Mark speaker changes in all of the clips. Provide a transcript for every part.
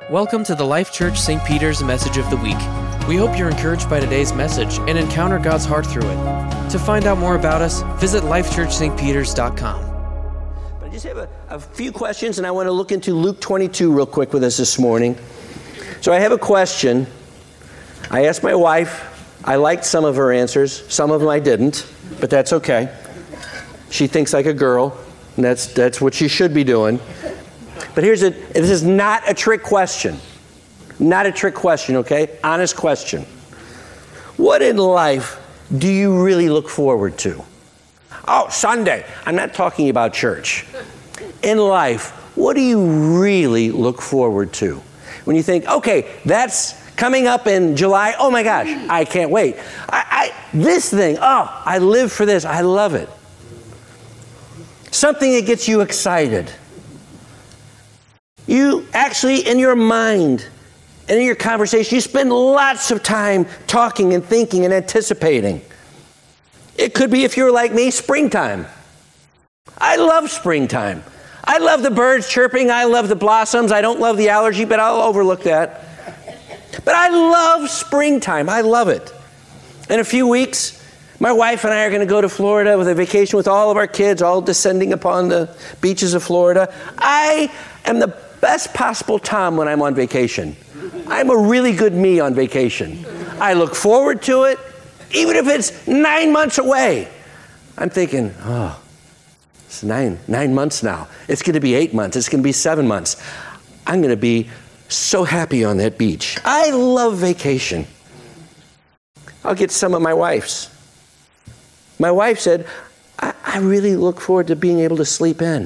Speaker 1: Welcome to the Life Church St. Peter's Message of the Week. We hope you're encouraged by today's message and encounter God's heart through it. To find out more about us, visit lifechurchstpeters.com.
Speaker 2: But I just have a few questions, and I want to look into Luke 22 real quick with us this morning. So I have a question. I asked my wife. I liked some of her answers. Some of them I didn't, but that's okay. She thinks like a girl, and that's what she should be doing. But this is not a trick question. Not a trick question, okay? Honest question. What in life do you really look forward to? Oh, Sunday. I'm not talking about church. In life, what do you really look forward to? When you think, okay, that's coming up in July. Oh my gosh, I can't wait. This thing, I live for this. I love it. Something that gets you excited. You actually, in your mind and in your conversation, you spend lots of time talking and thinking and anticipating. It could be, if you're like me, springtime. I love springtime. I love the birds chirping. I love the blossoms. I don't love the allergy, but I'll overlook that. But I love springtime. I love it. In a few weeks, my wife and I are going to go to Florida with a vacation with all of our kids, all descending upon the beaches of Florida. I am the best possible Tom when I'm on vacation. I'm a really good me on vacation. I look forward to it, even if it's 9 months away. I'm thinking, it's nine months now. It's going to be 8 months. It's going to be 7 months. I'm going to be so happy on that beach. I love vacation. I'll get some of my wife's. My wife said, I really look forward to being able to sleep in.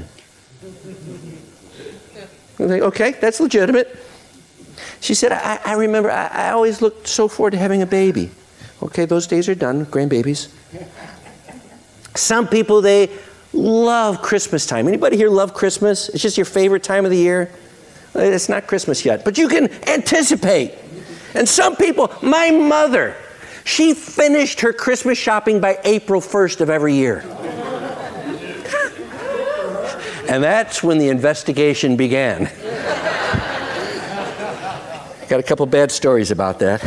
Speaker 2: I'm like, okay, that's legitimate. She said, I remember, I always looked so forward to having a baby. Okay, those days are done, grandbabies. Some people, they love Christmas time. Anybody here love Christmas? It's just your favorite time of the year? It's not Christmas yet, but you can anticipate. And some people, my mother, she finished her Christmas shopping by April 1st of every year. And that's when the investigation began. Got a couple bad stories about that.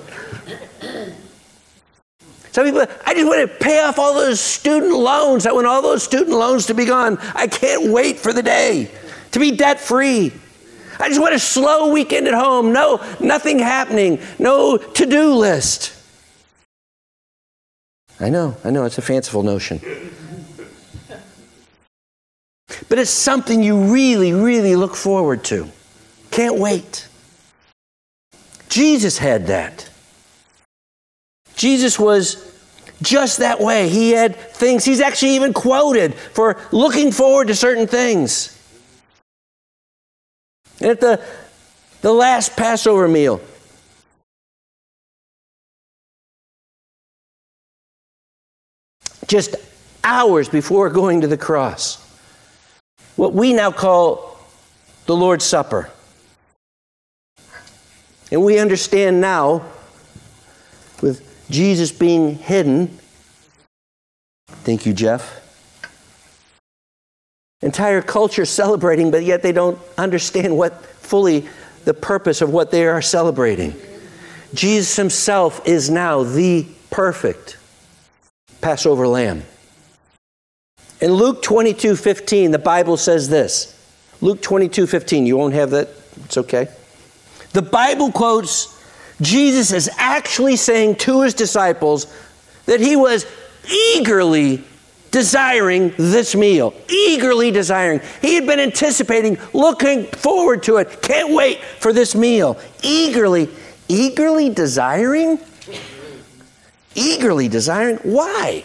Speaker 2: Some people, I just want to pay off all those student loans. I want all those student loans to be gone. I can't wait for the day to be debt-free. I just want a slow weekend at home. No, nothing happening. No to-do list. I know, it's a fanciful notion. But it's something you really, really look forward to. Can't wait. Jesus had that. Jesus was just that way. He had things, he's actually even quoted for looking forward to certain things. And at the last Passover meal, just hours before going to the cross, what we now call the Lord's Supper. And we understand now, with Jesus being hidden, thank you, Jeff, entire culture celebrating, but yet they don't understand what fully the purpose of what they are celebrating. Jesus himself is now the perfect Passover lamb. In Luke 22:15, the Bible says this. Luke 22:15, you won't have that, it's okay. The Bible quotes Jesus as actually saying to his disciples that he was eagerly desiring this meal. Eagerly desiring. He had been anticipating, looking forward to it. Can't wait for this meal. Eagerly desiring? Eagerly desiring? Why?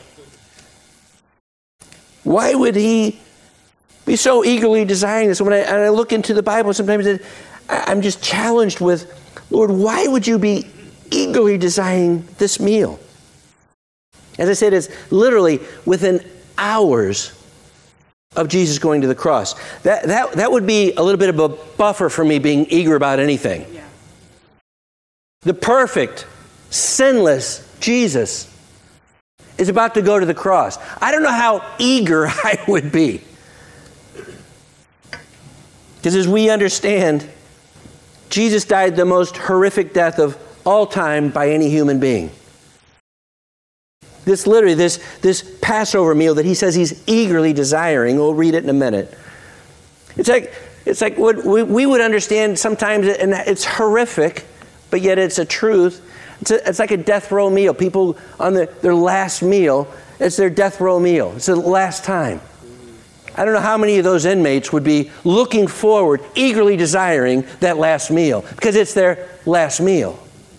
Speaker 2: Why would he be so eagerly desiring this? When I look into the Bible, sometimes I'm just challenged with, Lord, why would you be eagerly desiring this meal? As I said, it's literally within hours of Jesus going to the cross. That would be a little bit of a buffer for me being eager about anything. Yeah. The perfect, sinless Jesus is about to go to the cross. I don't know how eager I would be. Because as we understand, Jesus died the most horrific death of all time by any human being. This Passover meal that he says he's eagerly desiring, we'll read it in a minute. It's like what we would understand sometimes, and it's horrific, but yet it's a truth. It's like a death row meal. People on their last meal, it's their death row meal. It's the last time. I don't know how many of those inmates would be looking forward, eagerly desiring that last meal, because it's their last meal.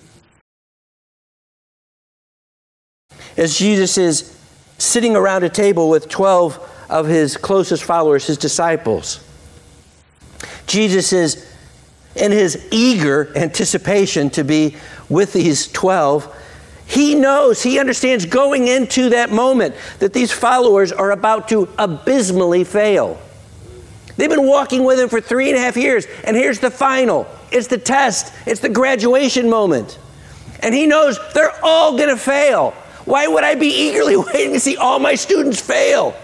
Speaker 2: As Jesus is sitting around a table with 12 of his closest followers, his disciples, Jesus is in his eager anticipation to be with these 12. He understands going into that moment that these followers are about to abysmally fail. They've been walking with him for 3.5 years, and here's the final. It's the test. It's the graduation moment. And he knows they're all going to fail. Why would I be eagerly waiting to see all my students fail?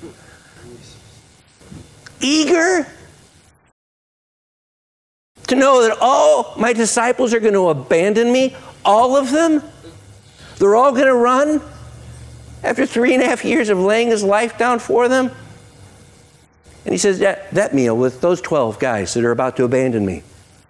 Speaker 2: Eager to know that all my disciples are going to abandon me, all of them. They're all going to run after 3.5 years of laying his life down for them. And he says, that meal with those 12 guys that are about to abandon me,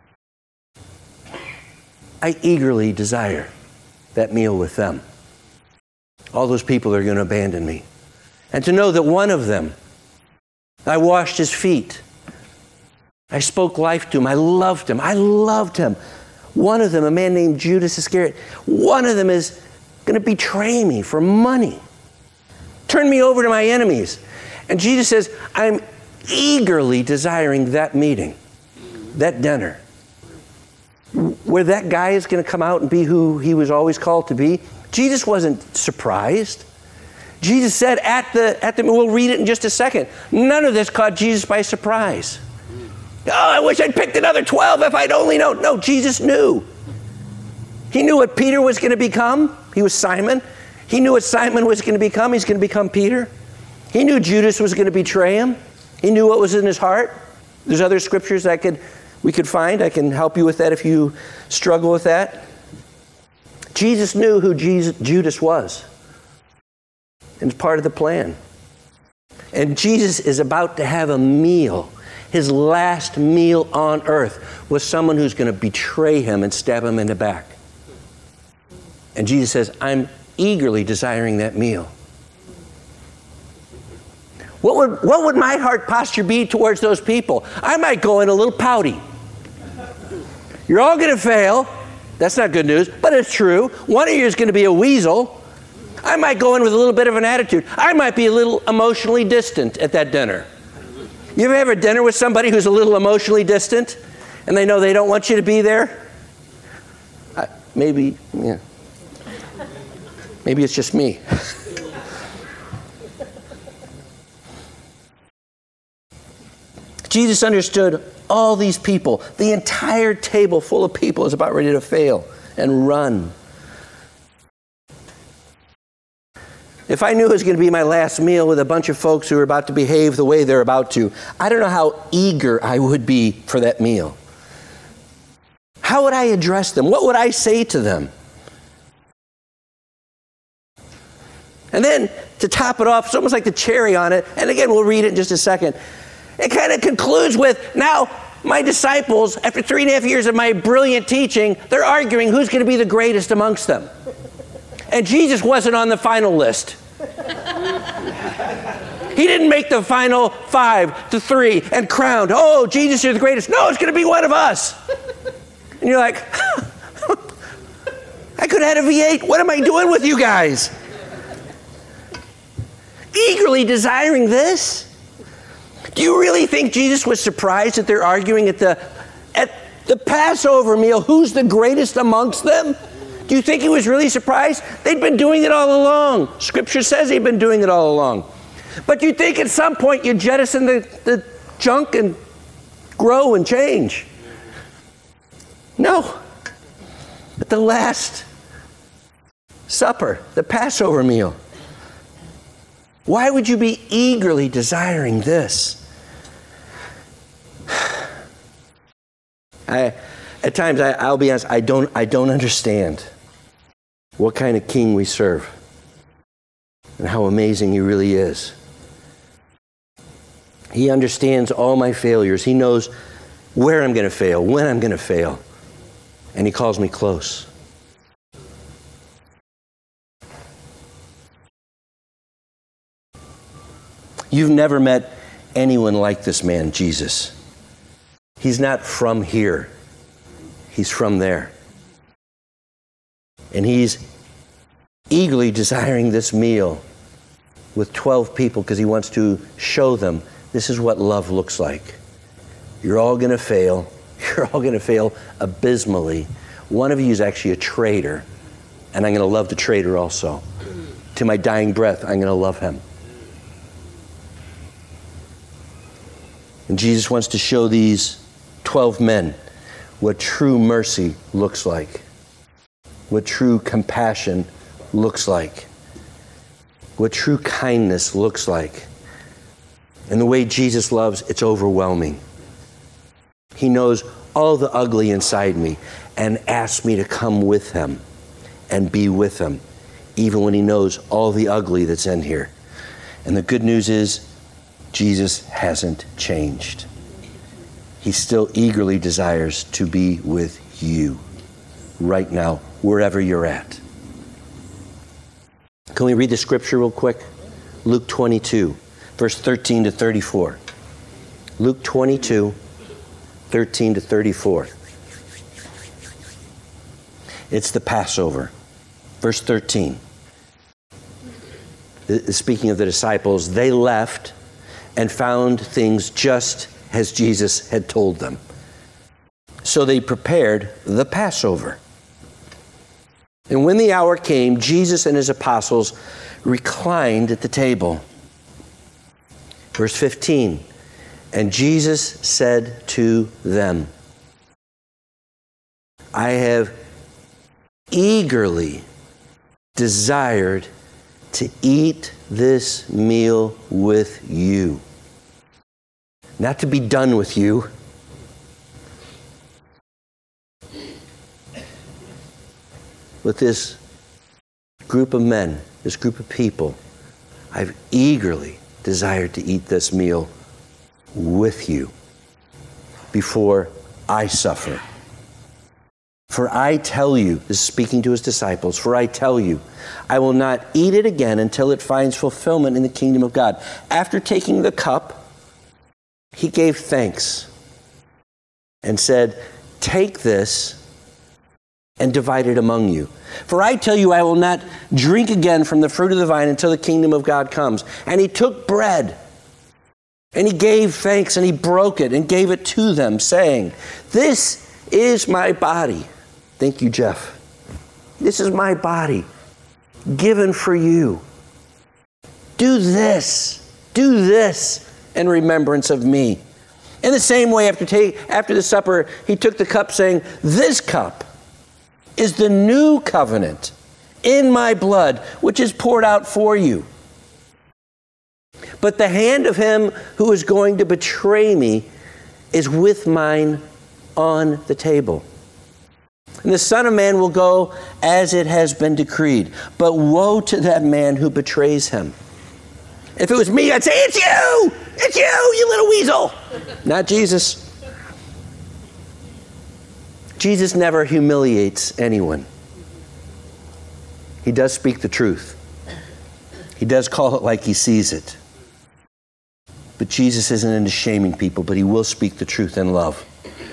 Speaker 2: I eagerly desire that meal with them. All those people are going to abandon me. And to know that one of them, I washed his feet. I spoke life to him. I loved him. One of them, a man named Judas Iscariot, one of them is going to betray me for money. Turn me over to my enemies. And Jesus says, I'm eagerly desiring that meeting, that dinner, where that guy is going to come out and be who he was always called to be. Jesus wasn't surprised. Jesus said we'll read it in just a second. None of this caught Jesus by surprise. Oh, I wish I'd picked another 12 if I'd only known. No, Jesus knew. He knew what Peter was going to become. He was Simon. He knew what Simon was going to become. He's going to become Peter. He knew Judas was going to betray him. He knew what was in his heart. There's other scriptures we could find. I can help you with that if you struggle with that. Jesus knew who Judas was. And it's part of the plan. And Jesus is about to have a meal, his last meal on earth, with someone who's going to betray him and stab him in the back. And Jesus says, I'm eagerly desiring that meal. What would my heart posture be towards those people? I might go in a little pouty. You're all going to fail. That's not good news, but it's true. One of you is going to be a weasel. I might go in with a little bit of an attitude. I might be a little emotionally distant at that dinner. You ever have a dinner with somebody who's a little emotionally distant and they know they don't want you to be there? Maybe it's just me. Jesus understood all these people. The entire table full of people is about ready to fail and run. If I knew it was going to be my last meal with a bunch of folks who are about to behave the way they're about to, I don't know how eager I would be for that meal. How would I address them? What would I say to them? And then to top it off, it's almost like the cherry on it. And again, we'll read it in just a second. It kind of concludes with, now my disciples, after 3.5 years of my brilliant teaching, they're arguing who's going to be the greatest amongst them. And Jesus wasn't on the final list. He didn't make the final 5 to 3 and crowned, oh, Jesus, you're the greatest. No, it's going to be one of us. And you're like, I could have had a V8. What am I doing with you guys? Eagerly desiring this. Do you really think Jesus was surprised that they're arguing at the Passover meal, who's the greatest amongst them? Do you think he was really surprised? They'd been doing it all along. Scripture says they'd been doing it all along. But you think at some point you jettison the junk and grow and change? No. At the Last Supper, the Passover meal, why would you be eagerly desiring this? At times, I'll be honest, I don't understand what kind of king we serve and how amazing he really is. He understands all my failures. He knows where I'm going to fail, when I'm going to fail, and he calls me close. You've never met anyone like this man, Jesus. He's not from here. He's from there. And he's eagerly desiring this meal with 12 people because he wants to show them this is what love looks like. You're all going to fail. You're all going to fail abysmally. One of you is actually a traitor, and I'm going to love the traitor also. To my dying breath, I'm going to love him. And Jesus wants to show these 12 men what true mercy looks like, what true compassion looks like, what true kindness looks like. And the way Jesus loves, it's overwhelming. He knows all the ugly inside me and asks me to come with him and be with him, even when he knows all the ugly that's in here. And the good news is, Jesus hasn't changed. He still eagerly desires to be with you right now, wherever you're at. Can we read the scripture real quick? Luke 22, verse 13 to 34. Luke 22, 13 to 34. It's the Passover. Verse 13. Speaking of the disciples, they left and found things just as Jesus had told them. So they prepared the Passover. And when the hour came, Jesus and his apostles reclined at the table. Verse 15, and Jesus said to them, I have eagerly desired to eat this meal with you. Not to be done with you. With this group of men, this group of people, I've eagerly desired to eat this meal with you before I suffer. For I tell you, this is speaking to his disciples, for I tell you, I will not eat it again until it finds fulfillment in the kingdom of God. After taking the cup, he gave thanks and said, take this and divide it among you. For I tell you, I will not drink again from the fruit of the vine until the kingdom of God comes. And he took bread, and he gave thanks, and he broke it and gave it to them, saying, this is my body. Thank you, Jeff. This is my body, given for you. Do this in remembrance of me. In the same way, after the supper, he took the cup, saying, this cup is the new covenant in my blood, which is poured out for you. But the hand of him who is going to betray me is with mine on the table. And the Son of Man will go as it has been decreed. But woe to that man who betrays him. If it was me, I'd say, it's you! It's you little weasel! Not Jesus. Jesus never humiliates anyone. He does speak the truth. He does call it like he sees it. But Jesus isn't into shaming people, but he will speak the truth in love.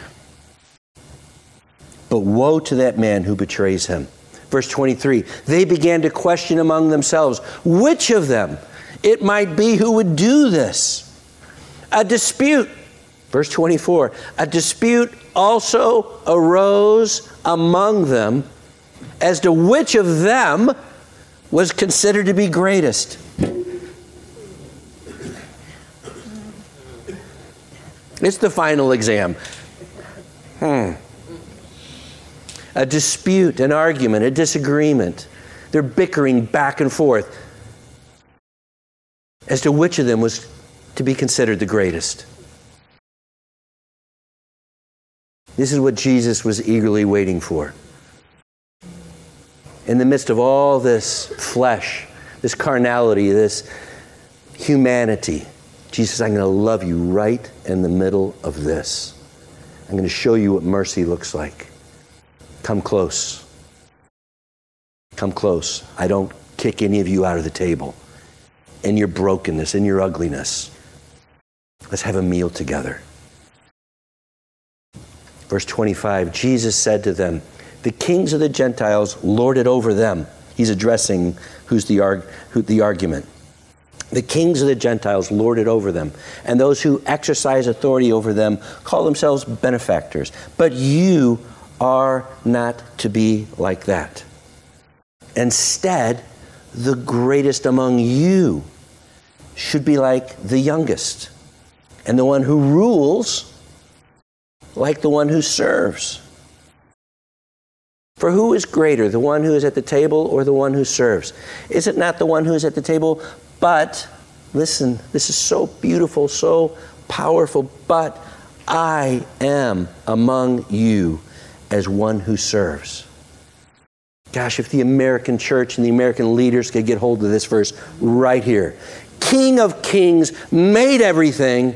Speaker 2: But woe to that man who betrays him. Verse 23, they began to question among themselves, which of them it might be who would do this. A dispute. Verse 24, a dispute also arose among them as to which of them was considered to be greatest. It's the final exam. A dispute, an argument, a disagreement. They're bickering back and forth as to which of them was to be considered the greatest. This is what Jesus was eagerly waiting for. In the midst of all this flesh, this carnality, this humanity, Jesus says, I'm going to love you right in the middle of this. I'm going to show you what mercy looks like. Come close. Come close. I don't kick any of you out of the table in your brokenness, in your ugliness. Let's have a meal together. Verse 25, Jesus said to them, the kings of the Gentiles lord it over them. He's addressing the argument. The kings of the Gentiles lord it over them, and those who exercise authority over them call themselves benefactors. But you are not to be like that. Instead, the greatest among you should be like the youngest, and the one who rules like the one who serves. For who is greater, the one who is at the table or the one who serves? Is it not the one who is at the table? But, listen, this is so beautiful, so powerful, but I am among you as one who serves. Gosh, if the American church and the American leaders could get hold of this verse right here. King of kings, made everything,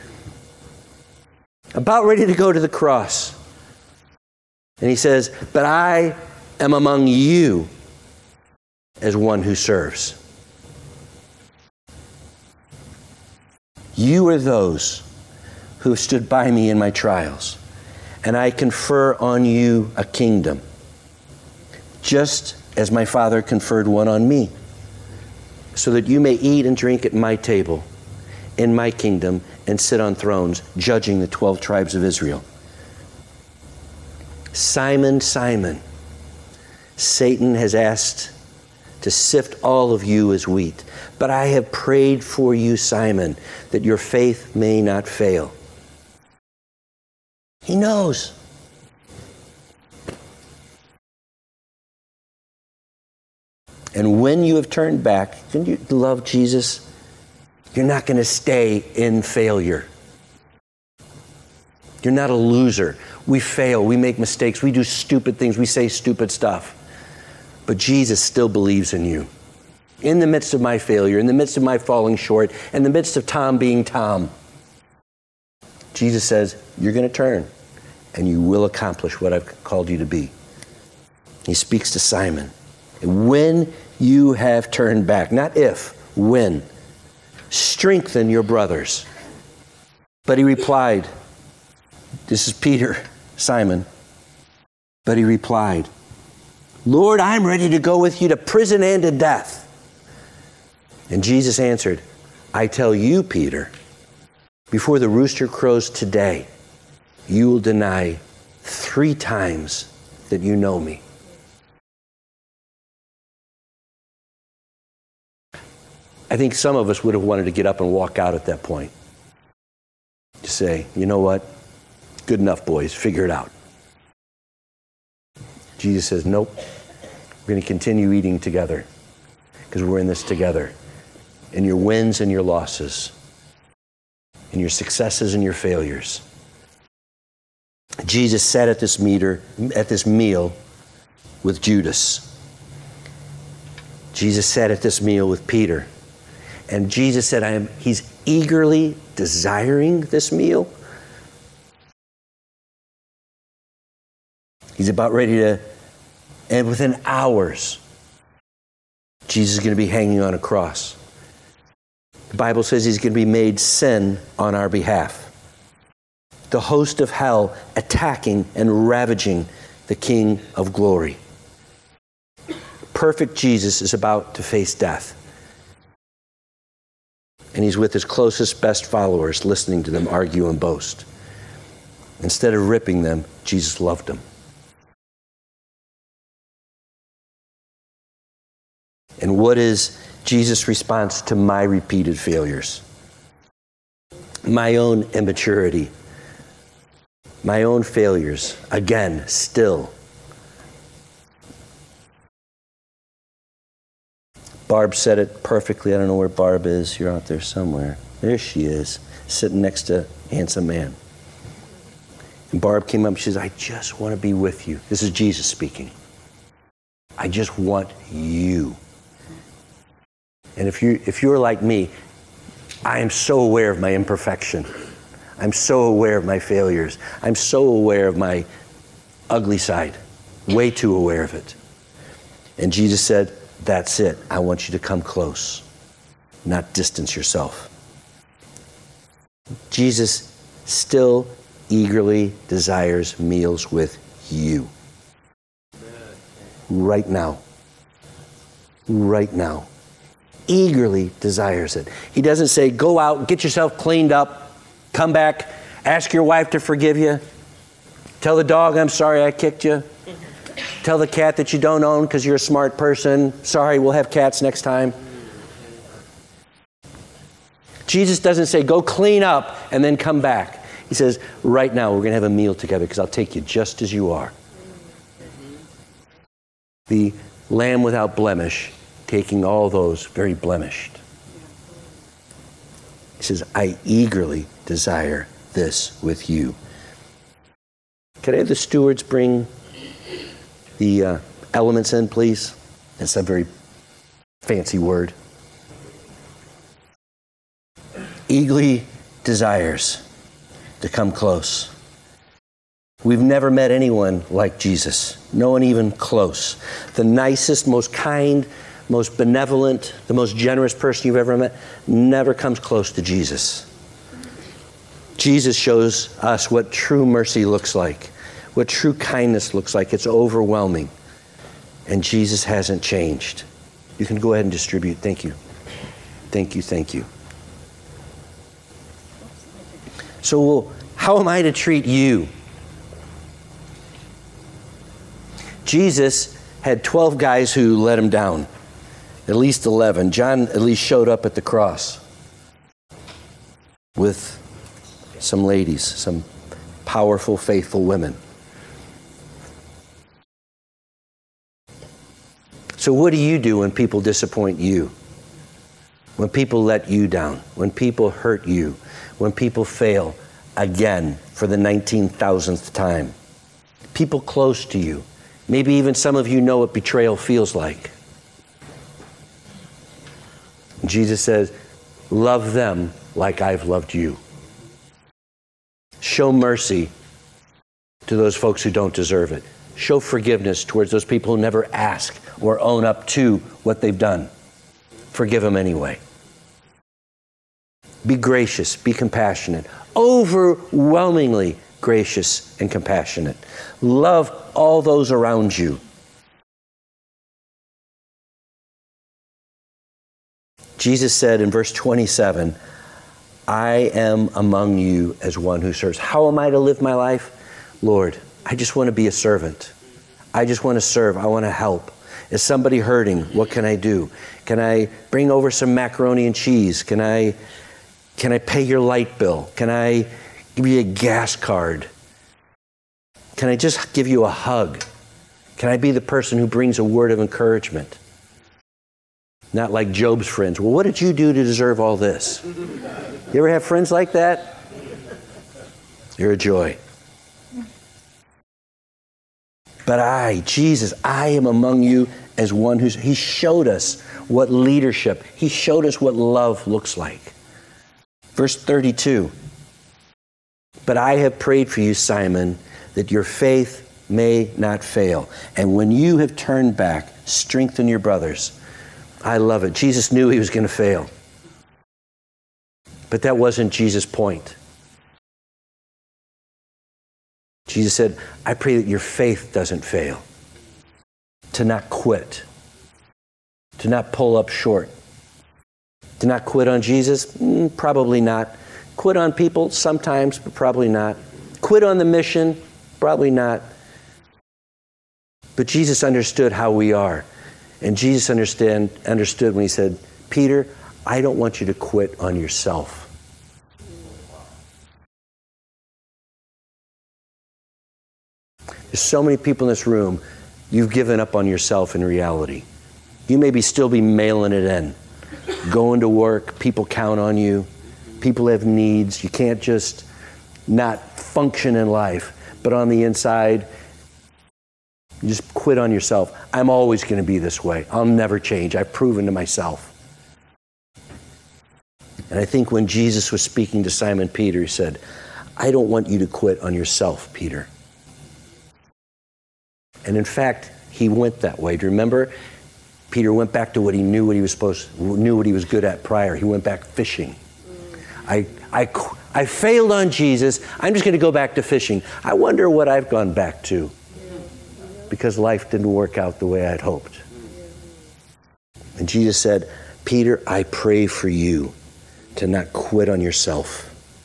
Speaker 2: about ready to go to the cross. And he says, but I am among you as one who serves. You are those who have stood by me in my trials, and I confer on you a kingdom, just as my Father conferred one on me, so that you may eat and drink at my table in my kingdom and sit on thrones, judging the 12 tribes of Israel. Simon, Simon, Satan has asked to sift all of you as wheat, but I have prayed for you, Simon, that your faith may not fail. He knows. And when you have turned back, don't you love Jesus? You're not going to stay in failure. You're not a loser. We fail. We make mistakes. We do stupid things. We say stupid stuff. But Jesus still believes in you. In the midst of my failure, in the midst of my falling short, in the midst of Tom being Tom, Jesus says, you're going to turn and you will accomplish what I've called you to be. He speaks to Simon. When you have turned back, not if, when, strengthen your brothers. But he replied, this is Peter, Simon. But he replied, Lord, I'm ready to go with you to prison and to death. And Jesus answered, I tell you, Peter, before the rooster crows today, you will deny 3 times that you know me. I think some of us would have wanted to get up and walk out at that point. To say, you know what? Good enough, boys. Figure it out. Jesus says, nope. We're going to continue eating together because we're in this together. In your wins and your losses, in your successes and your failures. Jesus sat at this meal with Judas. Jesus sat at this meal with Peter. And Jesus said, he's eagerly desiring this meal. He's about ready to, and within hours, Jesus is going to be hanging on a cross. The Bible says he's going to be made sin on our behalf. The host of hell attacking and ravaging the King of glory. Perfect Jesus is about to face death. And he's with his closest, best followers, listening to them argue and boast. Instead of ripping them, Jesus loved them. And what is Jesus' response to my repeated failures? My own immaturity. My own failures. Again, still. Barb said it perfectly. I don't know where Barb is. You're out there somewhere. There she is, sitting next to handsome man. And Barb came up and she says, I just want to be with you. This is Jesus speaking. I just want you. And if you're like me, I am so aware of my imperfection. I'm so aware of my failures. I'm so aware of my ugly side. Way too aware of it. And Jesus said, that's it. I want you to come close, not distance yourself. Jesus still eagerly desires meals with you. Right now. Right now. Eagerly desires it. He doesn't say, go out, get yourself cleaned up, come back, ask your wife to forgive you, tell the dog, I'm sorry I kicked you, tell the cat that you don't own because you're a smart person, sorry, we'll have cats next time. Jesus doesn't say, go clean up and then come back. He says, right now we're going to have a meal together because I'll take you just as you are. The Lamb without blemish, taking all those very blemished. He says, I eagerly desire this with you. Could I have the stewards bring the elements in, please? It's a very fancy word. Eagerly desires to come close. We've never met anyone like Jesus. No one even close. The nicest, most kind, most benevolent, the most generous person you've ever met never comes close to Jesus. Jesus shows us what true mercy looks like, what true kindness looks like. It's overwhelming. And Jesus hasn't changed. You can go ahead and distribute. Thank you. Thank you, thank you. So how am I to treat you? Jesus had 12 guys who let him down. At least 11. John at least showed up at the cross with some ladies, some powerful, faithful women. So what do you do when people disappoint you? When people let you down? When people hurt you? When people fail again for the 19,000th time? People close to you. Maybe even some of you know what betrayal feels like. Jesus says, love them like I've loved you. Show mercy to those folks who don't deserve it. Show forgiveness towards those people who never ask or own up to what they've done. Forgive them anyway. Be gracious, be compassionate, overwhelmingly gracious and compassionate. Love all those around you. Jesus said in verse 27, I am among you as one who serves. How am I to live my life? Lord, I just want to be a servant. I just want to serve. I want to help. Is somebody hurting? What can I do? Can I bring over some macaroni and cheese? Can I pay your light bill? Can I give you a gas card? Can I just give you a hug? Can I be the person who brings a word of encouragement? Not like Job's friends. Well, what did you do to deserve all this? You ever have friends like that? You're a joy. But Jesus, I am among you as one he showed us what leadership, he showed us what love looks like. Verse 32, but I have prayed for you, Simon, that your faith may not fail. And when you have turned back, strengthen your brothers. I love it. Jesus knew he was going to fail. But that wasn't Jesus' point. Jesus said, I pray that your faith doesn't fail. To not quit. To not pull up short. To not quit on Jesus? Probably not. Quit on people? Sometimes, but probably not. Quit on the mission? Probably not. But Jesus understood how we are. And Jesus understood when he said, Peter, I don't want you to quit on yourself. There's so many people in this room, you've given up on yourself in reality. You maybe still be mailing it in. Going to work, people count on you. People have needs. You can't just not function in life. but on the inside, you just quit on yourself. I'm always going to be this way. I'll never change. I've proven to myself. And I think when Jesus was speaking to Simon Peter, he said, I don't want you to quit on yourself, Peter. And in fact, he went that way. Do you remember? Peter went back to what he knew, what he was good at prior. He went back fishing. I failed on Jesus. I'm just going to go back to fishing. I wonder what I've gone back to, because life didn't work out the way I'd hoped. And Jesus said, Peter, I pray for you to not quit on yourself.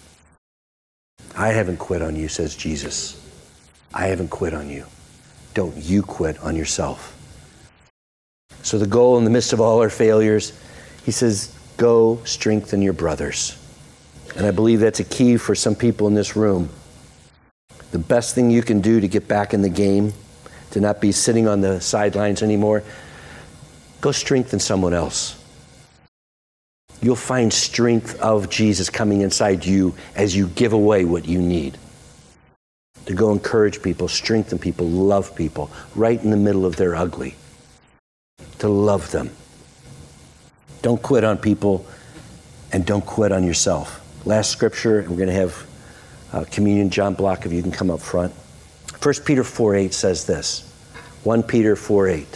Speaker 2: I haven't quit on you, says Jesus. I haven't quit on you. Don't you quit on yourself. So the goal in the midst of all our failures, he says, go strengthen your brothers. And I believe that's a key for some people in this room. The best thing you can do to get back in the game, to not be sitting on the sidelines anymore, go strengthen someone else. You'll find strength of Jesus coming inside you as you give away what you need. To go encourage people, strengthen people, love people, right in the middle of their ugly. To love them. Don't quit on people, and don't quit on yourself. Last scripture, and we're going to have communion. John Block, if you can come up front. 1 Peter 4:8 says this. 1 Peter 4:8.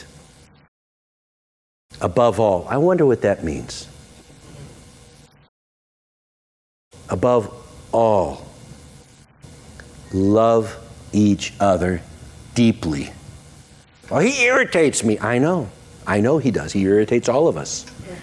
Speaker 2: Above all. I wonder what that means. Above all, love each other deeply. Oh, he irritates me. I know he does. He irritates all of us.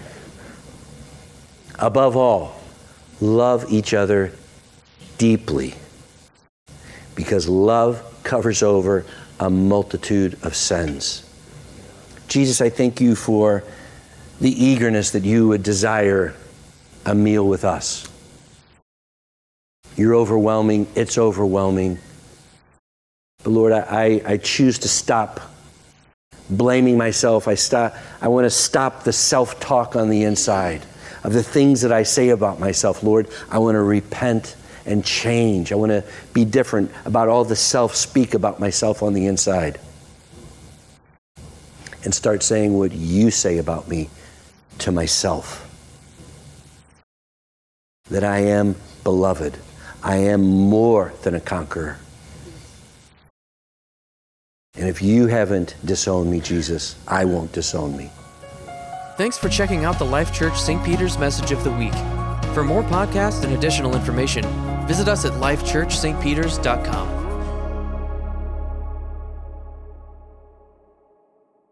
Speaker 2: Above all, love each other deeply, because love covers over a multitude of sins. Jesus, I thank you for the eagerness that you would desire a meal with us. You're overwhelming. It's overwhelming. But Lord, I choose to stop blaming myself. I want to stop the self-talk on the inside of the things that I say about myself. Lord, I want to repent and change. I want to be different about all the self-speak about myself on the inside. And start saying what you say about me to myself. That I am beloved. I am more than a conqueror. And if you haven't disowned me, Jesus, I won't disown me.
Speaker 1: Thanks for checking out the Life Church St. Peter's Message of the Week. For more podcasts and additional information, visit us at lifechurchstpeters.com.